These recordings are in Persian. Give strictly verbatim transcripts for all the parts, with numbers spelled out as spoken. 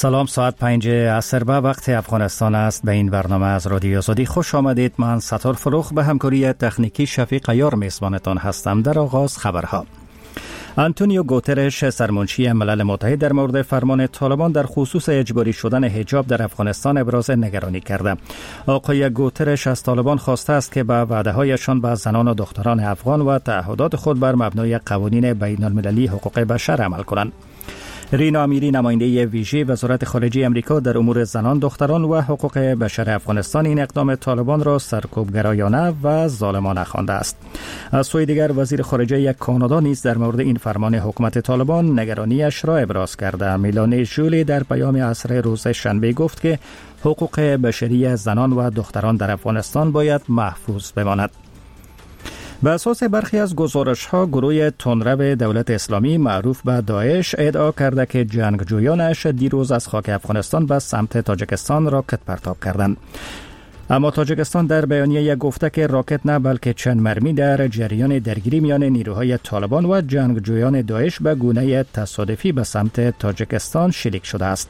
سلام، ساعت پنج عصر به وقت افغانستان است. به این برنامه از رادیو آزادی خوش آمدید. من ستار فروخ به همکاری تکنیکی شفیق عیار میزبانتان هستم. در آغاز خبرها. آنتونیو گوترش سرمنشی ملل متحد در مورد فرمان طالبان در خصوص اجباری شدن حجاب در افغانستان ابراز نگرانی کرده. آقای گوترش از طالبان خواسته است که به وعده‌هایشان به زنان و دختران افغان و تعهدات خود بر مبنای قوانین بین المللی حقوق بشر عمل کنند. رینا امیری، نماینده ویژه وزارت خارجه امریکا در امور زنان، دختران و حقوق بشر افغانستان، این اقدام طالبان را سرکوبگرایانه و ظالمانه خوانده است. از سوی دیگر وزیر خارجه کانادا نیز در مورد این فرمان حکومت طالبان نگرانیش را ابراز کرده. میلانی ژولی در پیام عصر روز شنبه گفت که حقوق بشری زنان و دختران در افغانستان باید محفوظ بماند. به اساس برخی از گزارش‌ها، گروه تندرو دولت اسلامی معروف به داعش ادعا کرده که جنگجویانش دیروز از خاک افغانستان به سمت تاجیکستان راکت پرتاب کردند. اما تاجیکستان در بیانیه گفته که راکت نه بلکه چند مرمی در جریان درگیری میان نیروهای طالبان و جنگجویان داعش به گونه تصادفی به سمت تاجیکستان شلیک شده است.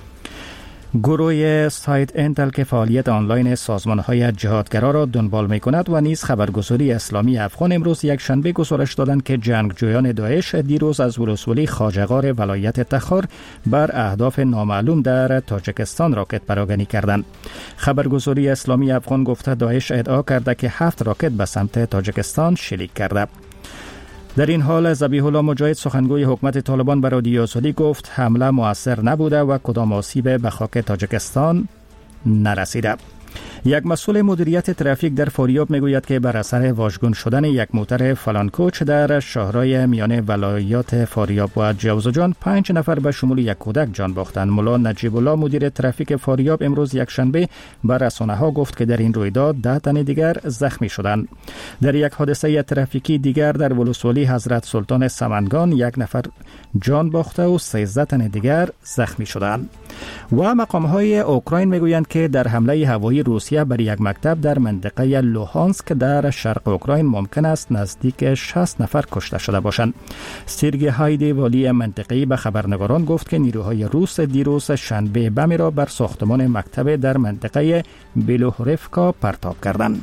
گروه سایت انتل که فعالیت آنلاین سازمان‌های جهادگرا را دنبال می‌کند و نیز خبرگزاری اسلامی افغان امروز یک شنبه گزارش دادند که جنگجویان داعش دیروز از ولسوالی خواجه‌غار ولایت تخار بر اهداف نامعلوم در تاجیکستان راکت پراگنی کردند. خبرگزاری اسلامی افغان گفته داعش ادعا کرده که هفت راکت به سمت تاجیکستان شلیک کرده. در این حال ذبیح الله مجاهد، سخنگوی حکومت طالبان، به رادیو آزادی گفت حمله مؤثر نبوده و کدام آسیب به خاک تاجیکستان نرسیده. یک مسئول مدیریت ترافیک در فاریاب میگوید که بر اثر واژگون شدن یک موتر فلانکوچ در شاهرای میان ولایات فاریاب و جوزجان پنج نفر به شمول یک کودک جان باختند. ملا نجیب الله، مدیر ترافیک فاریاب، امروز یک شنبه بر رسانه‌ها گفت که در این رویداد ده تن دیگر زخمی شدند. در یک حادثه ترافیکی دیگر در ولسوالی حضرت سلطان سمنگان یک نفر جان باخته و سیزده تن دیگر زخمی شدند. و مقام‌های اوکراین میگویند که در حمله هوایی روسیه بر یک مکتب در منطقه لوهانسک در شرق اوکراین ممکن است نزدیک شصت نفر کشته شده باشند. سیرگی هایدی، والی منطقه‌ای، به خبرنگاران گفت که نیروهای روس دیروز شنبه بمی را بر ساختمان مکتب در منطقه بیلوهرفکا پرتاب کردند.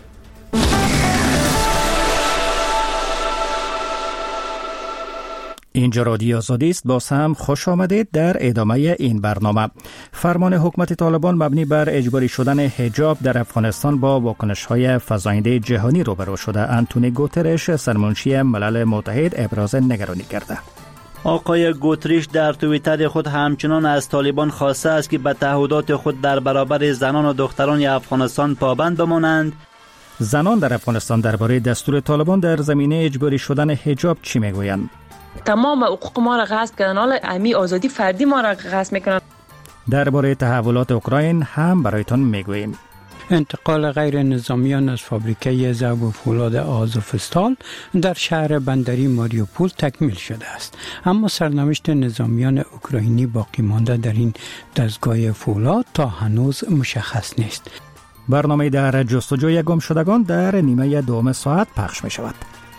اینجا رادیو آزادی است. باز هم خوش آمدید. در ادامه این برنامه، فرمان حکومت طالبان مبنی بر اجباری شدن حجاب در افغانستان با واکنش‌های فزاینده جهانی روبرو شده. آنتونیو گوترش سرمنشی ملل متحد ابراز نگرانی کرده. آقای گوتریش در توییتر خود همچنان از طالبان خواسته است که به تعهدات خود در برابر زنان و دختران افغانستان پابند بمانند. زنان در افغانستان درباره دستور طالبان در زمینه اجباری شدن حجاب چی میگویند؟ تمام حقوق ما را غصب کردن، حالا امی آزادی فردی ما را غصب میکنن. درباره تحولات اوکراین هم برایتان میگوییم. انتقال غیر نظامیان از فابریکه ضرب و فولاد آزوفستال در شهر بندری ماریوپول تکمیل شده است، اما سرنوشت نظامیان اوکراینی باقی مانده در این دستگاه فولاد تا هنوز مشخص نیست. برنامه در جستجوی گم شدگان در نیمه دوم ساعت پخش می شود.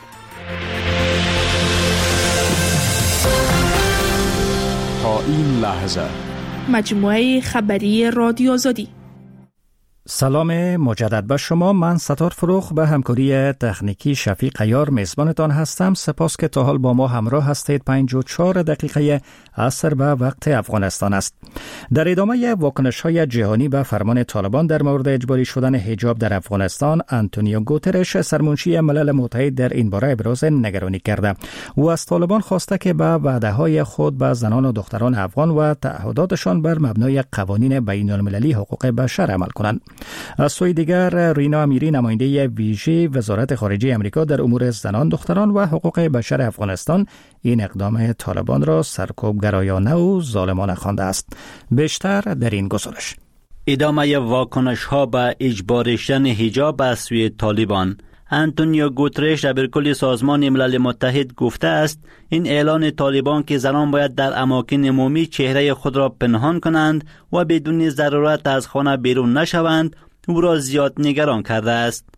تا این لحظه مجموعه خبری رادیو آزادی. سلام مجدد به شما. من ستار فروخ به همکاری تکنیکی شفیق عیار میزبانتان هستم. سپاس که تا حال با ما همراه هستید. پنج و چهار دقیقه عصر به وقت افغانستان است. در ادامه واکنش‌های جهانی به فرمان طالبان در مورد اجباری شدن حجاب در افغانستان، آنتونیو گوترش سرمنشی ملل متحد در این باره ابراز نگرانی کرده. او از طالبان خواسته که به وعده‌های خود به زنان و دختران افغان و تعهداتشان بر مبنای قوانین بین المللی حقوق بشر عمل کنند. از سوی دیگر رینا امیری، نماینده ویژه وزارت خارجه امریکا در امور زنان، دختران و حقوق بشر افغانستان، این اقدام طالبان را سرکوبگرایانه و ظالمانه خوانده است. بیشتر در این گزارش. ادامه واکنش‌ها به اجباری شدن حجاب از سوی طالبان. آنتونیو گوترش رهبر سازمان ملل متحد گفته است این اعلان طالبان که زنان باید در اماکن عمومی چهره خود را پنهان کنند و بدون ضرورت از خانه بیرون نشوند او را زیاد نگران کرده است.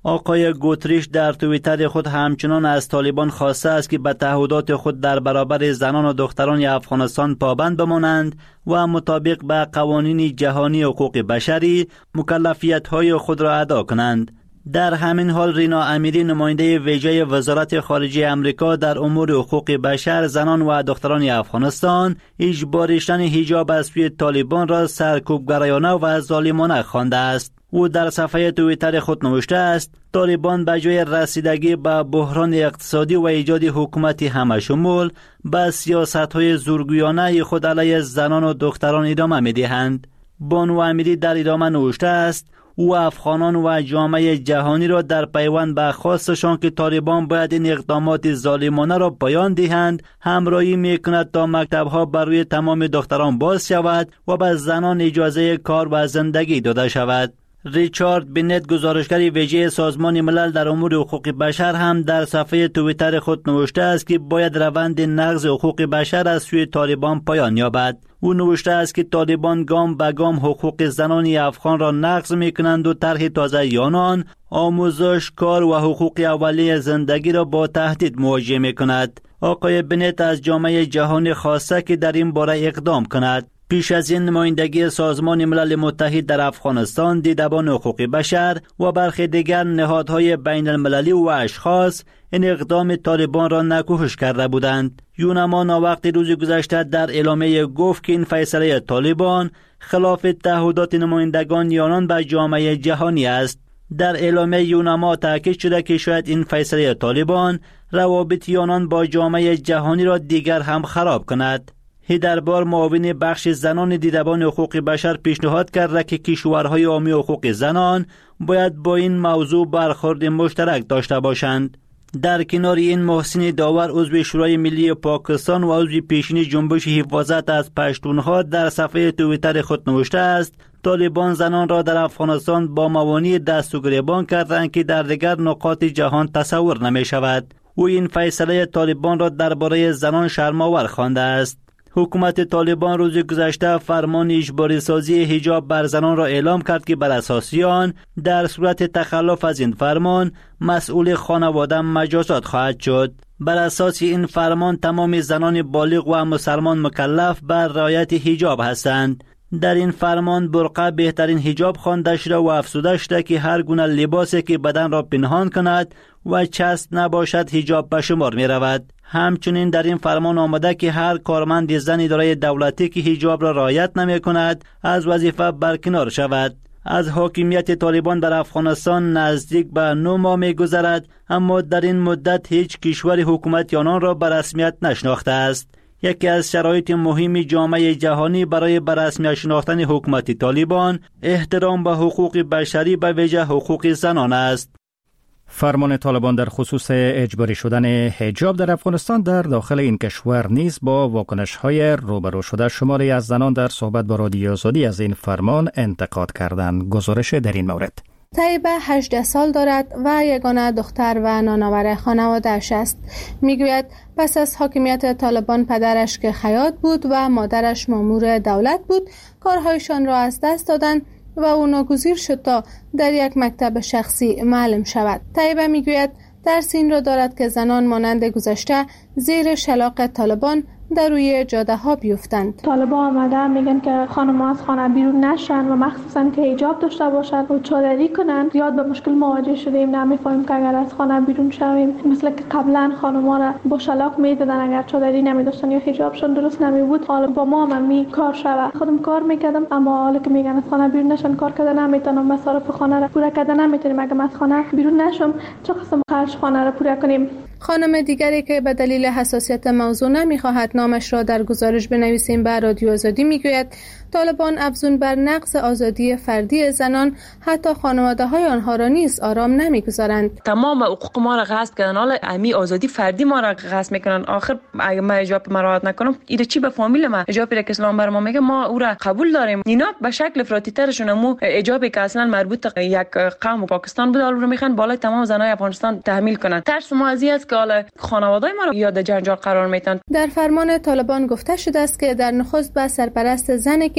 آقای گوتریش در توییتر خود همچنان از طالبان خواسته است که به تعهدات خود در برابر زنان و دختران افغانستان پابند بمانند و مطابق به قوانین جهانی حقوق بشری مکلفیت‌های خود را ادا کنند. در همین حال رینا امیری نماینده ویژه وزارت خارجه امریکا در امور حقوق بشر، زنان و دختران افغانستان اجباری شدن حجاب از سوی طالبان را سرکوبگرایانه و ظالمانه خوانده است. او در صفحه توییتر خود نوشته است طالبان به جای رسیدگی به بحران اقتصادی و ایجاد حکومتی همشمول به سیاست‌های زورگویانه خود علیه زنان و دختران ادامه می‌دهند. بانو امیری در ادامه نوشته است او افغانان و جامعه جهانی را در پیوند به خواستشان که طالبان باید این اقدامات ظالمانه را پایان دهند همراهی میکند تا مکتب‌ها بر روی تمام دختران باز شود و به زنان اجازه کار و زندگی داده شود. ریچارد بنت، گزارشگر ویژه سازمان ملل در امور حقوق بشر، هم در صفحه توییتر خود نوشته است که باید روند نقض حقوق بشر از سوی طالبان پایان یابد. او نوشته است که طالبان گام به گام حقوق زنان افغان را نقض می‌کنند و طرح تازه آنان آموزش، کار و حقوق اولیه زندگی را با تهدید مواجه می‌کند. آقای بنت از جامعه جهانی خواسته که در این باره اقدام کند. پیش از این نمایندگی سازمان ملل متحد در افغانستان، دیدبان حقوق بشر و برخی دیگر نهادهای بین المللی و اشخاص این اقدام طالبان را نکوهش کرده بودند. یونما ناوقت روز گذشته در اعلامیه گفت که این فیصله طالبان خلاف تعهدات نمایندگان آنان به جامعه جهانی است. در اعلامیه یونما تاکید شده که شاید این فیصله طالبان روابط آنان با جامعه جهانی را دیگر هم خراب کند. هیدربار، معاون بخش زنان دیدبان حقوق بشر، پیشنهاد کرده که کشورهای حامی حقوق زنان باید با این موضوع برخورد مشترک داشته باشند. در کنار این، محسن داور، عضو شورای ملی پاکستان و عضو پیشین جنبش حفاظت از پشتونها، در صفحه توییتر خود نوشته است طالبان زنان را در افغانستان با موانع دست و گریبان کردند که در دیگر نقاط جهان تصور نمی شود. او این فیصله طالبان را درباره زنان شرم‌آور خوانده است. حکومت طالبان روز گذشته فرمان اجباری سازی حجاب بر زنان را اعلام کرد که بر اساس آن در صورت تخلف از این فرمان مسئول خانواده مجازات خواهد شد. بر اساس این فرمان تمام زنان بالغ و مسلمان مکلف بر رعایت حجاب هستند. در این فرمان برقع بهترین حجاب خوانده شده و افزوده شده که هر گونه لباسی که بدن را پنهان کند و چسب نباشد حجاب به شمار می رود. همچنین در این فرمان آمده که هر کارمند زن اداره دولتی که حجاب را رعایت نمی کند از وظیفه برکنار شود. از حاکمیت طالبان در افغانستان نزدیک به نه ماه می گذرد، اما در این مدت هیچ کشور حکومت آنان را به رسمیت نشناخته است. یکی از شرایط مهم جامعه جهانی برای به رسمیت شناختن حکومت طالبان احترام به حقوق بشری به ویژه حقوق زنان است. فرمان طالبان در خصوص اجباری شدن حجاب در افغانستان در داخل این کشور نیز با واکنش‌های روبرو شده شماری از زنان در صحبت با رادیو آزادی از این فرمان انتقاد کردند. گزارش در این مورد: طیبه هجده سال دارد و یگانه دختر و نانآور خانواده‌اش است. میگوید پس از حاکمیت طالبان پدرش که خیاط بود و مادرش مامور دولت بود کارهایشان را از دست دادند و او ناگزیر شد تا در یک مکتب شخصی معلم شود. طیبه میگوید درس این را دارد که زنان مانند گذشته زیر شلاق طالبان در روی جاده ها بیفتند. طالبان آمدن میگن که خانم‌ها از خانه بیرون نشن و مخصوصا که حجاب داشته باشند و چادری کنند. زیاد به مشکل مواجه شدیم، نمیفهمیم که اگر از خانه بیرون شویم مثل که قبلا خانم‌ها را با شلاق میدادن اگر چادری نمیداشتن یا حجابشون درست نمیبود. حالا با ما هم می کار شود. خودم کار میکردم، اما حالا که میگن از خانه بیرون نشن کار کردن نمیتونم، مصارف خانه را پورا کردن نمیتونیم. اگر از خانه بیرون نشم چه قسم خرج خانه را پورا کنیم؟ خانم دیگری که به دلیل حساسیت موضوع نمیخواهد نامش را در گزارش بنویسیم به رادیو آزادی میگوید طالبان افزون بر نقض آزادی فردی زنان حتی خانواده های آنها را نیز آرام نمیگذارند. تمام حقوق ما را غصب کردن، حالا امی آزادی فردی ما را غصب میکنن. آخر اگه ما حجاب مراعات نکنم ایده چی به فامیل ما؟ حجابی را که اسلام بر ما میگه ما او را قبول داریم. اینا به شکل افراطی ترشون مو حجابی که اصلا مربوط به یک قوم پاکستان بود رو میخوان بالای تمام زنای افغانستان تحمیل کنن. ترس ما از است که حالا خانواده ما را یاد جنجال قرار میدن. در فرمان طالبان گفته شده است که در نخست به سرپرست زنی که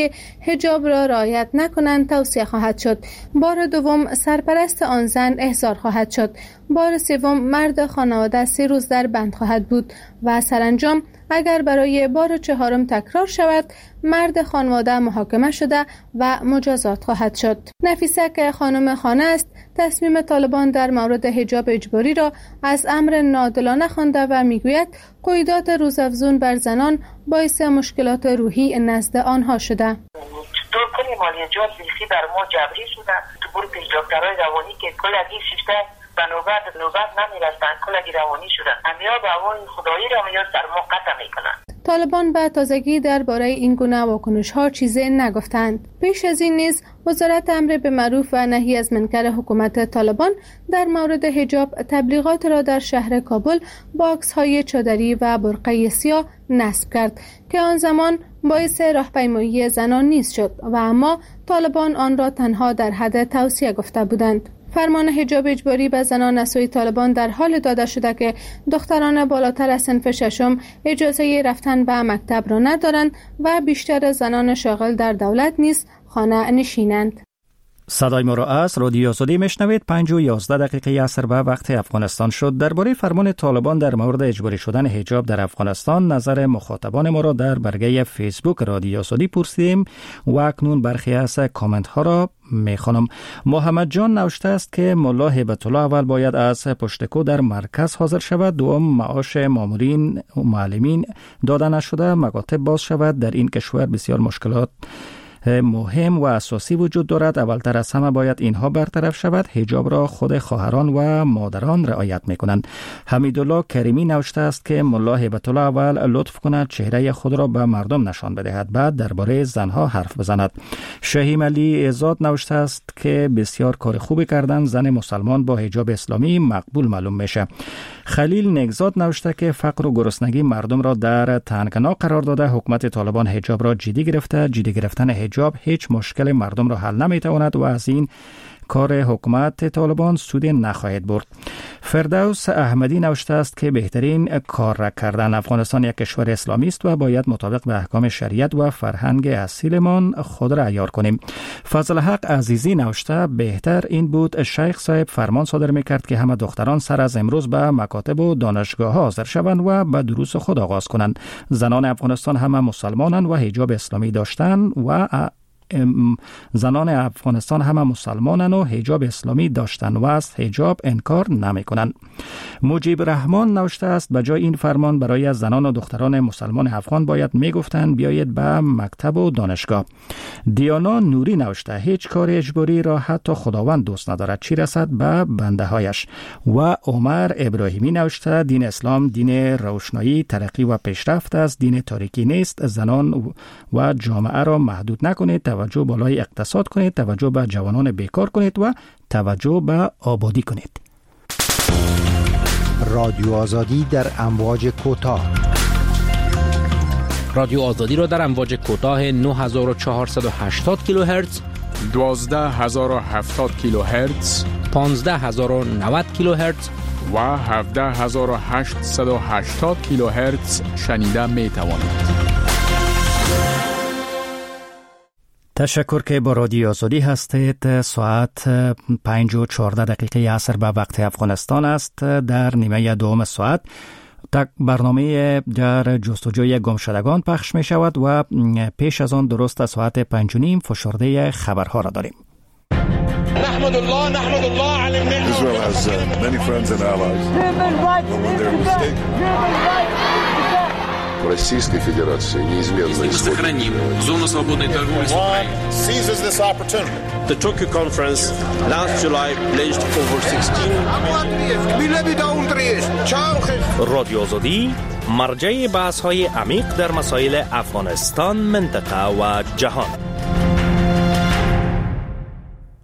که حجاب را رعایت نکنند توصیه خواهد شد. بار دوم سرپرست آن زن احضار خواهد شد. بار سوم مرد خانواده سه روز در بند خواهد بود و سرانجام اگر برای بار چهارم تکرار شود مرد خانواده محاکمه شده و مجازات خواهد شد. نفیسه که خانم خانه است تصمیم طالبان در مورد حجاب اجباری را از امر ناعادلانه خوانده و میگوید قیودات روزافزون بر زنان باعث مشکلات روحی نزد آنها شده. تو کلی مالی حجاب بیخی بر ما جبری شده. تو گروه حجابگرای روانی که کل از این شیفته به نوبت نوبت نمیرسن، کل از روانی شدن. همیا به هوای خدایی را میاد در ما قطع میکنن. طالبان به تازگی درباره این گونه واکنش‌ها چیزی نگفتند. پیش از این نیز وزارت امر به معروف و نهی از منکر حکومت طالبان در مورد حجاب تبلیغات را در شهر کابل با عکس‌های چادری و برقه سیاه نصب کرد که آن زمان باعث راهپیمایی زنان نیز شد و اما طالبان آن را تنها در حد توصیه گفته بودند. فرمان حجاب اجباری به زنان از سوی طالبان در حال داده شده که دختران بالاتر از صنف ششم اجازه رفتن به مکتب را ندارند و بیشتر زنان شاغل در دولت نیز خانه نشینند. صدای ما را از رادیو آزادی میشنوید. پنج و یازده دقیقه عصر به وقت افغانستان شد. درباره فرمان طالبان در مورد اجباری شدن حجاب در افغانستان نظر مخاطبان ما را در برگه فیسبوک رادیو آزادی پرسیدیم و اکنون برخی از کامنت ها را میخوانم. محمد جان نوشته است که ملا هیبت الله اول باید از پشتکو در مرکز حاضر شود، دوم معاش مامورین و معلمین داده نشده، مکاتب باز شود. در این کشور بسیار مشکلات مهم و اساسی وجود دارد. اولتر از همه باید اینها برطرف شود. حجاب را خود خواهران و مادران رعایت میکنند. حمیدالله کریمی نوشته است که ملا هیبت الله اول لطف کند چهره خود را به مردم نشان بدهد، بعد درباره زنها حرف بزند. شهیم علی عزاد نوشته است که بسیار کار خوبی کردن، زن مسلمان با حجاب اسلامی مقبول معلوم میشه. خلیل نگزاد نوشته که فقر و گرسنگی مردم را در تنگنا قرار داده، حکومت طالبان حجاب را جدی گرفته. جدی گرفتن حجاب هیچ مشکل مردم را حل نمیتواند و از این کار حکومت طالبان سود نخواهد برد. فردوس احمدی نوشته است که بهترین کار را کردن. افغانستان یک کشور اسلامی است و باید مطابق به احکام شریعت و فرهنگ اصیلمان خود را عیار کنیم. فضل حق عزیزی نوشته بهتر این بود شیخ صاحب فرمان صادر میکرد که همه دختران سر از امروز به مکاتب و دانشگاه ها حاضر شوند و به دروس خود آغاز کنند. زنان افغانستان همه مسلمانند و حجاب اسلامی داشتن و زنان افغانستان همه مسلمانن و حجاب اسلامی داشتن و از حجاب انکار نمی کنن. مجیب رحمان نوشته است به جای این فرمان برای زنان و دختران مسلمان افغان باید می گفتن بیایید به مکتب و دانشگاه. دیانا نوری نوشته هیچ کار اجباری را حتی خداوند دوست ندارد، چی رسد به بنده هایش. و عمر ابراهیمی نوشته دین اسلام دین روشنایی، ترقی و پیشرفت است، دین تاریکی نیست. زنان و جامعه را محدود نکنید، توجه بالای اقتصاد کنید، توجه به جوانان بیکار کنید و توجه به آبادی کنید. رادیو آزادی در امواج کوتاه. رادیو آزادی را در امواج کوتاه نه هزار و چهارصد و هشتاد کیلوهرتز، دوازده هزار و هفتاد کیلوهرتز، پانزده هزار و نود کیلوهرتز و هفده هزار و هشتصد و هشتاد کیلوهرتز شنیده می توانید. تشکر که با رادیو آزادی هستید. ساعت پنج و چهارده دقیقه عصر به وقت افغانستان است. در نیمه دوم ساعت برنامه در جستجوی گمشدگان پخش می شود و پیش از آن درست ساعت پنج و نیم فشرده خبرها را داریم. نحمد الله نحمد الله علی النعمة. Israel has uh, many friends and allies. But when they're mistaken. Российской Федерации неизменно сохраним зону свободной торговли с Украиной. Seizes this opportunity. The Tokyo conference last July pledged over sixteen. رادیو آزادی مرجع بحث‌های عمیق در مسائل افغانستان، منطقه و جهان.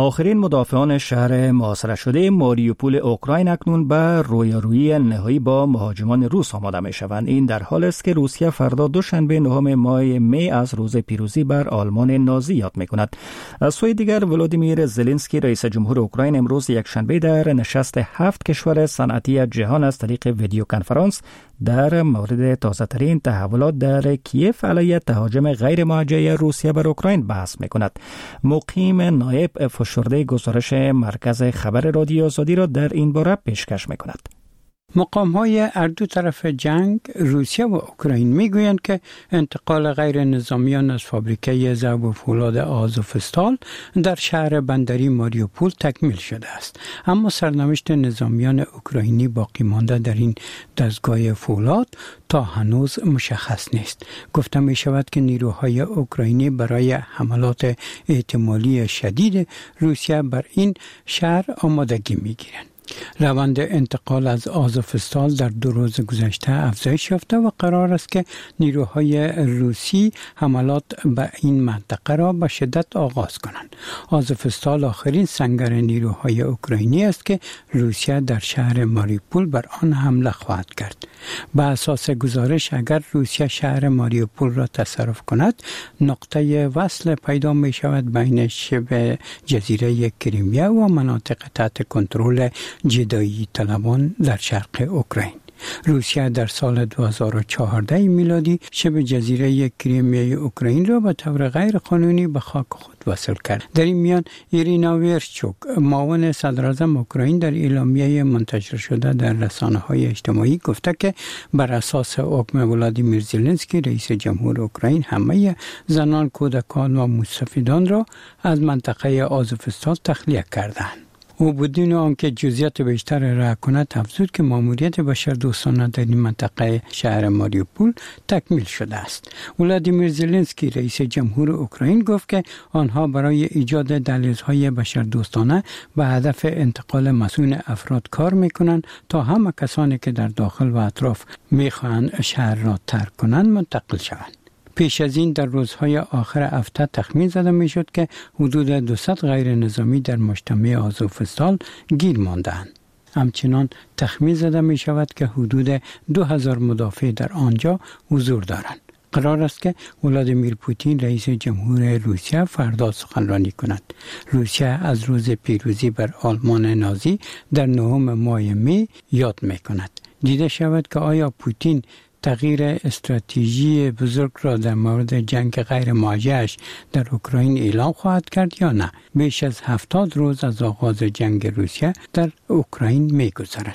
آخرین مدافعان شهر محاصره شده ماریوپول اوکراین اکنون به رویارویی نهایی با مهاجمان روس آماده می شوند. این در حال است که روسیه فردا دوشنبه نهم ماه می از روز پیروزی بر آلمان نازی یاد می کند. از سوی دیگر ولادیمیر زلنسکی رئیس جمهور اوکراین امروز یک شنبه در نشست هفت کشور صنعتی جهان از طریق ویدیو کنفرانس در مورد تازه ترین تحولات در کیف علیه تهاجم غیر موجه روسیه بر اوکراین بحث می کند. مقیم نایب فشرده گزارش مرکز خبر رادیو آزادی را در این باره پیشکش می کند. مقام های هر دو طرف جنگ روسیه و اوکراین میگویند که انتقال غیر نظامیان از فابریکه ضرب و فولاد آزوفستال در شهر بندری ماریوپول تکمیل شده است، اما سرنوشت نظامیان اوکراینی باقی مانده در این دستگاه فولاد تا هنوز مشخص نیست. گفته می شود که نیروهای اوکراینی برای حملات احتمالی شدید روسیه بر این شهر آمادگی می گیرند. روند انتقال از آزوفستال در دو روز گذشته افزایش یافته و قرار است که نیروهای روسی حملات به این منطقه را به شدت آغاز کنند. آزوفستال آخرین سنگر نیروهای اوکراینی است که روسیه در شهر ماریوپول بر آن حمله خواهد کرد. به اساس گزارش اگر روسیه شهر ماریوپول را تصرف کند، نقطه وصل پیدا می شود بین شبه جزیره کریمیا و مناطق تحت کنترل جدایی طلبان در شرق اوکراین. روسیه در سال دو هزار و چهارده میلادی شبه جزیره کریمیای اوکراین را به طور غیر قانونی به خاک خود وصل کرد. در این میان ایرینا ورشچوک، معاون صدراعظم اوکراین، در اعلامیه منتشر شده در رسانه‌های اجتماعی گفته که بر اساس حکم ولادیمیر زلنسکی رئیس جمهور اوکراین همه زنان، کودکان و مستفیدان را از منطقه آزوفستال تخلیه کردند. او بدون آنکه جزئیات بیشتر را کند افزود که ماموریت بشردوستانه در این منطقه شهر ماریوپول تکمیل شده است. ولادیمیر زلنسکی رئیس جمهور اوکراین گفت که آنها برای ایجاد دهلیزهای بشردوستانه به هدف انتقال مسئول افراد کار میکنند تا همه کسانی که در داخل و اطراف میخواهند شهر را ترک کنند منتقل شوند. پیش از این در روزهای آخر هفته تخمین زده می شد که حدود دویست غیر نظامی در مجتمع آزوفستال گیر مانده‌اند. همچنان تخمین زده می شود که حدود دو هزار مدافع در آنجا حضور دارند. قرار است که ولادیمیر پوتین رئیس جمهور روسیه فردا سخنرانی کند. روسیه از روز پیروزی بر آلمان نازی در نهم ماه می یاد می کند. دیده شود که آیا پوتین تغییر استراتژی بزرگ را در مورد جنگ غیر موجه‌اش در اوکراین اعلام خواهد کرد یا نه. بیش از هفتاد روز از آغاز جنگ روسیه در اوکراین می‌گذرد.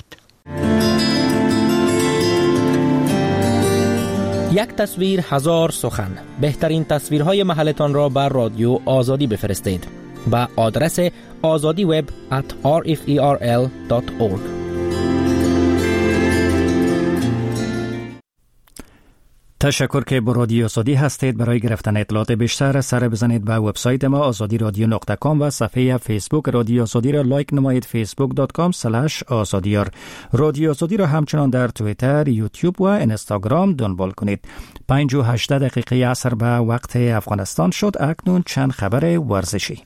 یک تصویر هزار سخن. بهترین تصویرهای محلتان را بر رادیو آزادی بفرستید به آدرس آزادی وب ات آر اف ای آر ال دات اورگ. تشکر که با رادیو آزادی هستید. برای گرفتن اطلاعات بیشتر سر بزنید به وبسایت ما آزادی رادیو نقطه کام و صفحه فیسبوک رادیو آزادی را لایک نمایید فیسبوک دات کام اسلش آزادیار. رادیو آزادی را همچنان در توییتر، یوتیوب و اینستاگرام دنبال کنید. پنج و هشده دقیقه عصر به وقت افغانستان شد. اکنون چند خبر ورزشی.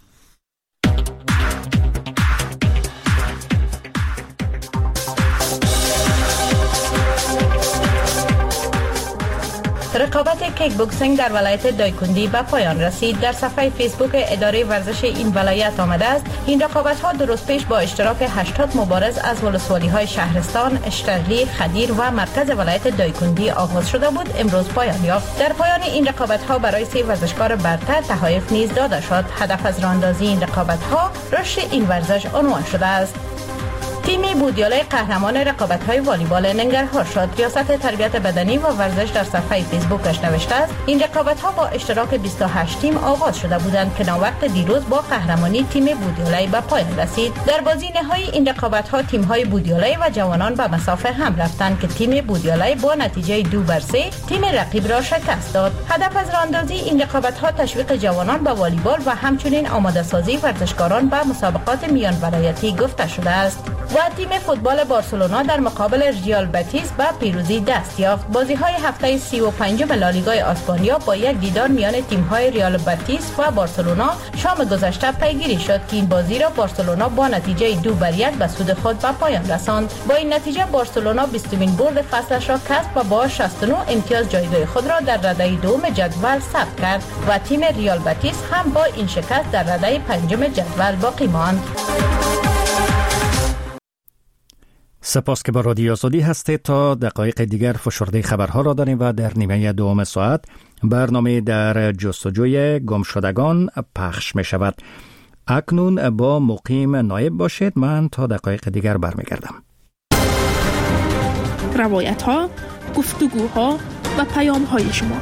رقابت کیک بوکسینگ در ولایت دایکندی به پایان رسید. در صفحه فیسبوک اداره ورزش این ولایت آمده است این رقابت ها دو روز پیش با اشتراک هشتاد مبارز از ولسوالی های شهرستان، اشترلی، خدیر و مرکز ولایت دایکندی آغاز شده بود امروز پایان یافت. در پایان این رقابت ها برای سه ورزشکار برتر تحایف نیز داده شد. هدف از راهاندازی این رقابت ها رشد این ورزش عنوان شده است. تیم بودیالای قهرمان رقابت‌های والیبال ننگرهار شد. ریاست تربیت بدنی و ورزش در صفحه فیسبوکش نوشته است این رقابت‌ها با اشتراک بیست و هشت تیم آغاز شده بودند که ناوقت دیروز با قهرمانی تیم بودیالای به پایان رسید. در بازی نهایی این رقابت‌ها تیم‌های بودیالای و جوانان به مسافه هم رفتند که تیم بودیالای با نتیجه دو بر سه تیم رقیب را شکست داد. هدف از راهاندازی این رقابت‌ها تشویق جوانان به والیبال و همچنین آماده سازی ورزشکاران به مسابقات میان ولایتی گفته شده است. و تیم فوتبال بارسلونا در مقابل ریال بتیس به پیروزی دست یافت. بازی‌های هفته سی و پنجم لالیگای اسپانیا با یک دیدار میان تیم‌های ریال بتیس و بارسلونا شام گذشته پیگیری شد که این بازی را بارسلونا با نتیجه دو بر یک به سود خود به پایان رساند. با این نتیجه بارسلونا بیستمین برد فصلش را کسب و با شصت و نه امتیاز جایگاه خود را در رده دوم جدول ثبت کرد و تیم ریال بتیس هم با این شکست در رده پنجم جدول باقی ماند. سپاس که با رادیو آزادی هستید. تا دقایق دیگر فشرده خبرها را داریم و در نیمه دوم ساعت برنامه در جستجوی گمشدگان پخش می شود. اکنون با مقیم نایب باشید. من تا دقایق دیگر برمیگردم. روایت ها، گفتگوها و پیام های شما.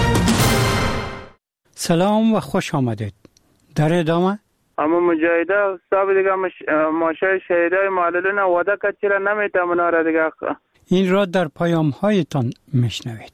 سلام و خوش آمدید. در ادامه اما مجاهده صاحب دیگه مش... ماشه شهیدای معللین وعده کرد چرا نمیتونه را دیگه. این را در پیام هایتان میشنوید.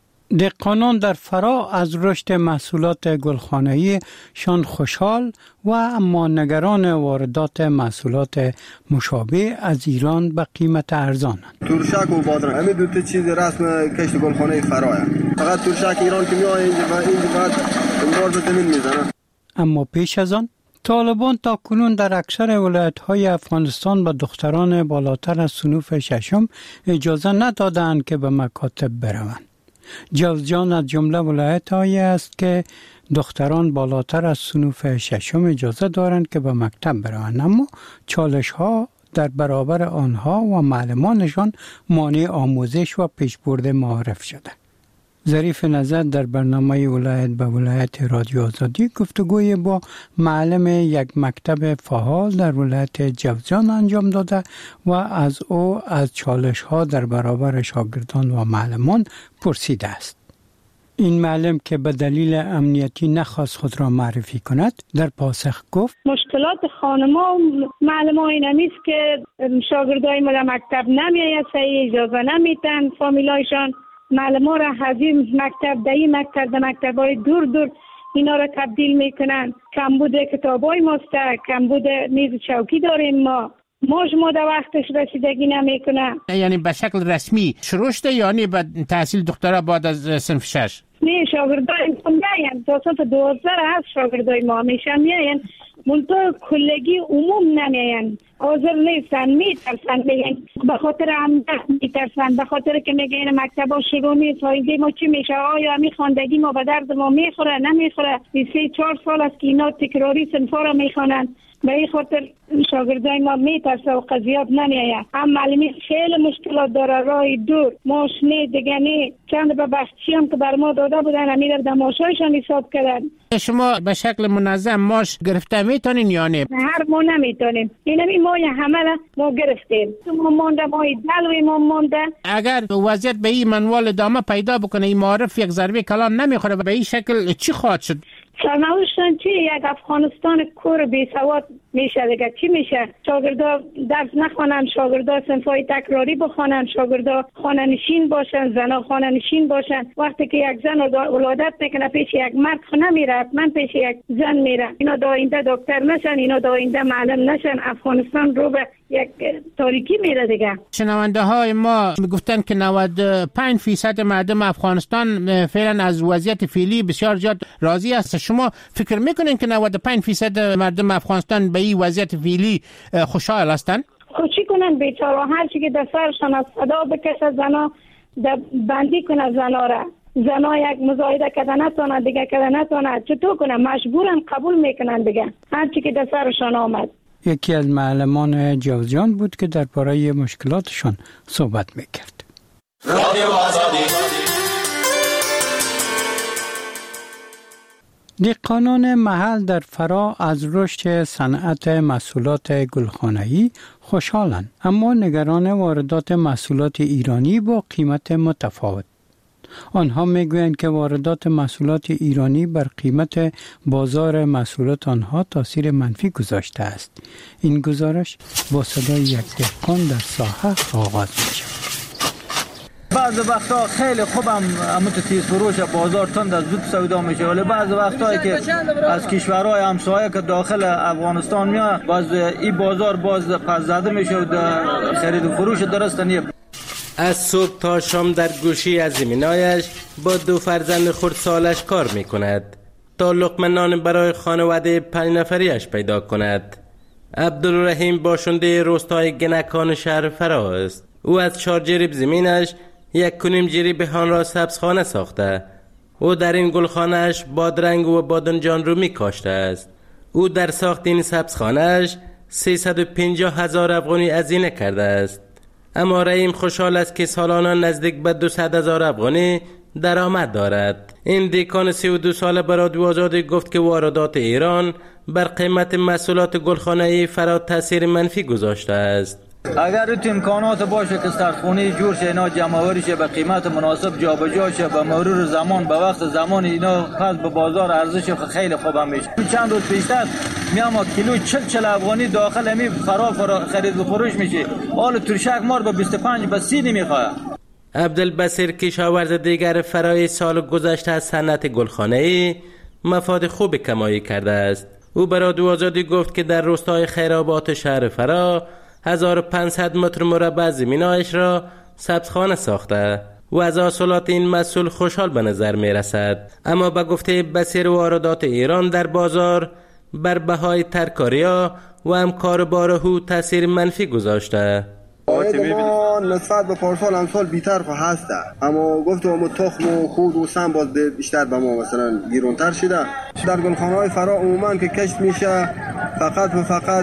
دهقانان در فرا از رشد محصولات گلخانه‌ای شان خوشحال و اما نگران واردات محصولات مشابه از ایران به قیمت ارزان. ترشک و بادرنگ همین دو تا چیز رسم کشت گلخانه فرا هست. فقط ترشک ایران که میاد اینجا و اینجا بعد امرار به زمین میزنه. اما پیش از آن طالبان تا کنون در اکثر ولایت‌های افغانستان به دختران بالاتر از صنوف ششم اجازه ندادند که به مکاتب بروند. جوزجان از جمله ولایت‌هایی است که دختران بالاتر از صنوف ششم اجازه دارند که به مکتب بروند، اما چالش‌ها در برابر آنها و معلمانشان مانع آموزش و پیشبرد معارف شده. ظریف نظر در برنامه ولایت به ولایت رادیو آزادی گفتگوی با معلم یک مکتب فعال در ولایت جوزجان انجام داده و از او از چالش ها در برابر شاگردان و معلمان پرسیده است. این معلم که به دلیل امنیتی نخواست خود را معرفی کند در پاسخ گفت مشکلات خانما و معلمان این همیست که شاگردای ما در مکتب نمیاید، صحیح اجازه نمیتن فامیلایشان معلم ها را حضیم مکتب دهی مکتب ده مکتب های دور دور اینا را تبدیل میکنن. کمبود کتاب های ماسته، کمبود میز چوکی داریم ما موج ما در وقتش رسیدگی نمیکنه. یعنی به شکل رسمی شروع شده یعنی به تحصیل دکترا بعد از صنف شش؟ نه شاگردای ما میاین تا صنف دوازده هست شاگردای ما میشن میاین منطقه کلگی عموم نمیاین، حاضر نیستن، میترسن میگن به خاطر عمدت میترسن، به خاطر که میگن مکتب ها شروع نیست آینده ما چی میشه، آیا همی خواندگی ما به درد ما میخوره نمیخوره. سه چهار سال است که اینا تکراری صنفا را میخوانن، به این خاطر شاگردای ما میترسه و قضیات نمیاید. هم معلمی خیلی مشکلات داره، راه دور ماشنه دیگنی چند به بخشی هم که بر ما داده بودن همی در دماشایشان حساب کردن. شما به شکل منظم ماش گرفته میتونین یا نه؟ هر ما نمیتونیم، این همی ما همه ما گرفتیم، ما مانده مای دلوی ما مانده. اگر وضعیت به این منوال ادامه پیدا بکنه این معارف یک ضربه کلان نمیخوره به این شکل چی خواهد شد؟ سرنوشتن چی؟ یک افغانستان کور بی سواد میشه دیگه. چی میشه؟ شاگردا درس نخوانن، شاگردا صنفای تکراری بخوانن، شاگردا خانه‌نشین باشن، زنا خانه‌نشین باشن. وقتی که یک زن ولادت میکنه پیش یک مرد خو نمیره، من پیش یک زن میره. اینا دا آینده دکتر نشن، اینا دا آینده معلم نشن. افغانستان رو به یک تاریکی میره دیگه. شنونده های ما میگفتن که نود و پنج درصد مردم افغانستان فعلا از وضعیت فعلی بسیار زیاد راضی است. شما فکر میکنین که نود و پنج درصد مردم افغانستان به این وضعیت فعلی خوشحال هستند؟ خوشی کنن بیچاره، هر چی که در سرشان از صدا بکشه زنا بندی کنه زنا را. زنا یک مزایده کردن نتونه دیگه کردن نتونه، چطور کنه؟ مجبورن قبول میکنن دیگه هر چی که در سرشان آمد. یکی از معلمان جوزجان بود که درباره مشکلاتشان صحبت میکرد. رادیو آزادی. دهقانان محل در فرا از رشد صنعت محصولات گلخانه‌ای خوشحالند، اما نگران واردات محصولات ایرانی با قیمت متفاوت. آنها میگویند که واردات محصولات ایرانی بر قیمت بازار محصولات آنها تاثیر منفی گذاشته است. این گزارش با صدای یک دهقان در ساحه آغاز می‌شود. بعد بعض وقتا خیلی خوبم همون تیز فروش بازار تند از زود سودا میشه، ولی بعض وقتایی که از کشورهای همسایه که داخل افغانستان میاد باز این بازار باز پس زده میشه و خرید و فروش درست نیست. از صبح تا شام در گوشی از زمینایش با دو فرزند خردسالش کار میکند تا لقمه نان برای خانواده پنج نفریش پیدا کند. عبدالرحیم باشنده روستای گنکان شهر فرا است. او از چهار جریب زمینش یک کنیم جریب آن را سبزخانه ساخته. او در این گلخانهش بادرنگ و بادنجان رو می کاشته است. او در ساخت این سبزخانهش سیصد و پنجاه هزار افغانی هزینه کرده است. اما رحیم خوشحال است که سالانه نزدیک به دویست هزار افغانی درآمد دارد. این دیکان سی و دو ساله به رادیو آزادی گفت که واردات ایران بر قیمت محصولات گلخانه‌ای فرا تاثیر منفی گذاشته است. اگر تو امکانات باشه که سردخونه جور شه، اینا جمع‌آوری شه، به قیمت مناسب جابجا شه، به مرور زمان به وقت زمان اینا پس به بازار ارزش خیلی خوب میشه. چند روز پیشتر میام کیلو چهل چهل افغانی داخل می فرا فرا خرید و فروش میشه. حال ترشک مار به بیست و پنج به سی میخواد. عبدالبصیر کشاورز دیگر فرای سال گذشته از صنعت گلخانه‌ای مفاد خوب کمایی کرده است. او به رادیو آزادی گفت که در روستای خیرآباد شهر فرا هزار و پانصد متر مربع زمینایش را سبزخانه ساخته و از حاصلات این محصول خوشحال به نظر می رسد. اما به گفته بصیر واردات ایران در بازار بر بهای ترکاریا و هم کاربار هو تاثیر منفی گذاشته. ما نسبت به پارسال امسال بیتر هسته، اما گفتم تخم و خود و سم باز بیشتر به ما مثلا گیرونتر شده. در گلخانه‌های فرا عموما که کشت میشه فقط و فقط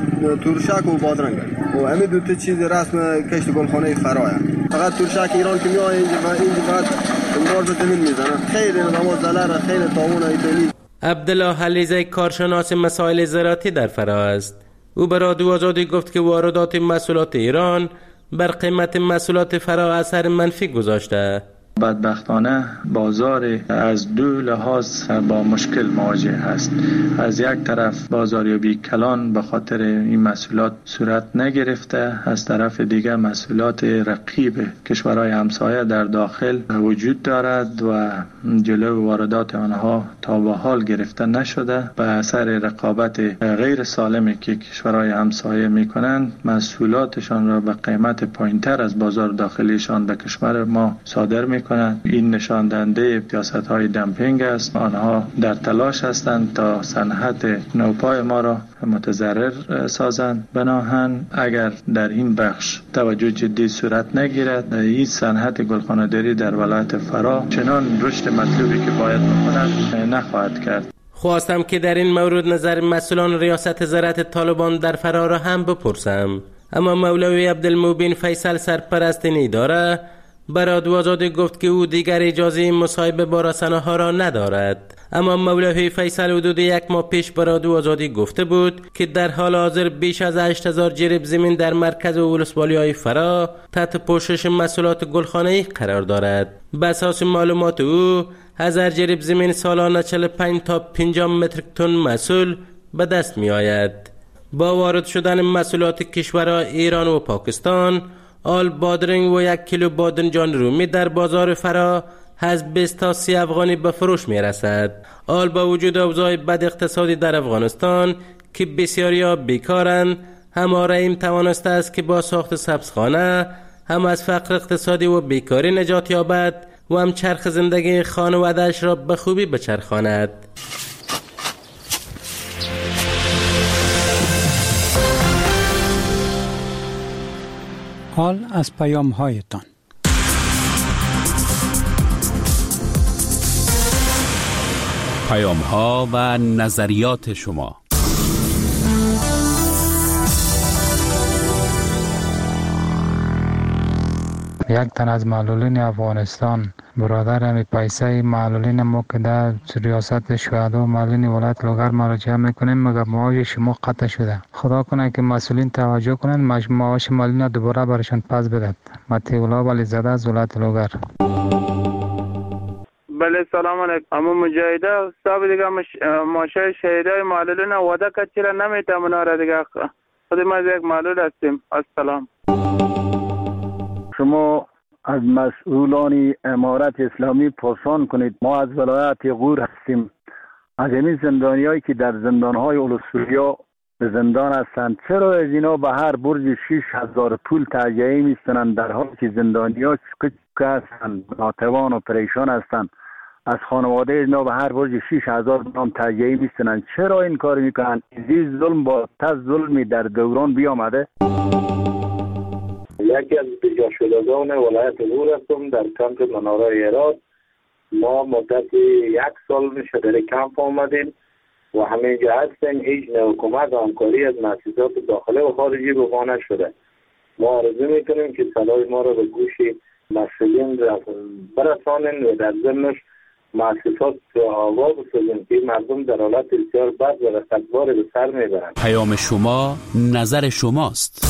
ترشک و بادرنگ و همین دو تا چیز رسم کشت گلخانه فرا. فقط ترشک ایران که میاد اینجا و اینجا بعد مار به زمین میزنه، خیلی نظام ضرر خیلی تاوان ایتونی. عبدالله حلیزه کارشناس مسائل زراعتی در فرا است. او به رادیو آزادی گفت که واردات محصولات ایران بر قیمت محصولات فرا اثر منفی گذاشته. بدبختانه بازار از دو لحاظ با مشکل مواجه است. از یک طرف بازاریابی کلان به خاطر این محصولات صورت نگرفته، از طرف دیگر محصولات رقیب کشورهای همسایه در داخل وجود دارد و جلو واردات آنها تا به حال گرفته نشده. به اثر رقابت غیر سالمی که کشورهای همسایه میکنند محصولاتشان را به قیمت پایینتر از بازار داخلیشان به کشور ما صادر میکنند. این نشان دهنده سیاست‌های دمپینگ است. آنها در تلاش هستند تا صنعت نوپای ما را متضرر سازند. بناهن اگر در این بخش توجه جدی صورت نگیرد، این صنعت گلخانه‌داری در ولایت فرا چنان رشد مطلوبی که باید بکند نخواهد کرد. خواستم که در این مورد نظر مسئولان ریاست زراعت طالبان در فرا را هم بپرسم، اما مولوی عبدالمبین فیصل سرپرست این اداره به رادیو آزادی گفت که او دیگر اجازه مصاحبه با رسانه‌ها را ندارد. اما مولوی فیصل حدود یک ماه پیش به رادیو آزادی گفته بود که در حال حاضر بیش از هشت هزار جریب زمین در مرکز ولسوالی‌های فرا تحت پوشش محصولات گلخانه‌ای قرار دارد. به اساس معلومات او هزار جریب زمین سالانه چهل و پنج تا پنجاه متر تن محصول به دست می آید. با وارد شدن محصولات کشورهای ایران و پاکستان، آل بادرنگ و یک کیلو بادنجان رومی در بازار فرا از بیست تا سی افغانی به فروش می رسد. آل با وجود اوضاع بد اقتصادی در افغانستان که بسیاری ها بیکارند، هم رحیم توانسته است که با ساخت سبزخانه هم از فقر اقتصادی و بیکاری نجات یابد و هم چرخ زندگی خانواده‌اش را به خوبی بچرخاند. حال از پیام هایتان. پیام ها و نظریات شما. یک تن از معلولین افغانستان برادر همی پیسه معلولین ما که در ریاست شهدا و معلولین ولایت لوگر مراجعه میکنیم مگر معاش شما قطع شده. خدا کنه که مسئولین توجه کنند معاش معلولین دوباره برشان پس بدهد. متیولا ولی زده از ولایت لوگر. بله سلام علیکم. اما مجاهده صاحب دیگه ماشه شهیدای معلولین وعده کرد چرا نمیتونه را دیگه خود ما یک معلول هستیم. السلام. شما از مسئولان امارت اسلامی پرسان کنید. ما از ولایت غور هستیم. از این زندانیایی که در زندانهای اولوسولیا به زندان هستند، چرا از اینا به هر برج شش هزار پول تهیه میستنند، در حالی که زندانی‌ها که هستند ناتوان و پریشان هستند؟ از خانواده اینا به هر برج شش هزار نام تهیه میستنند. چرا این کار میکنند؟ این ظلم با تز ظلمی در دوران بیامده. یکی از بجا شدگان ولایت غور هستم در کمپ مناره هرات. ما مدت یک سال میشه در کمپ آمدیم و همینجا هستیم. هیچ نوع کمک و همکاری از مؤسسات داخلی و خارجی به ما نشده. ما آرزو میکنیم که صدای ما را به گوش مسئولین برسانیم و در ضمنش مؤسسات آواز بسازیم که مردم در حالت بسیار بد و رسدبار به سر میبرند. پیام شما نظر شماست.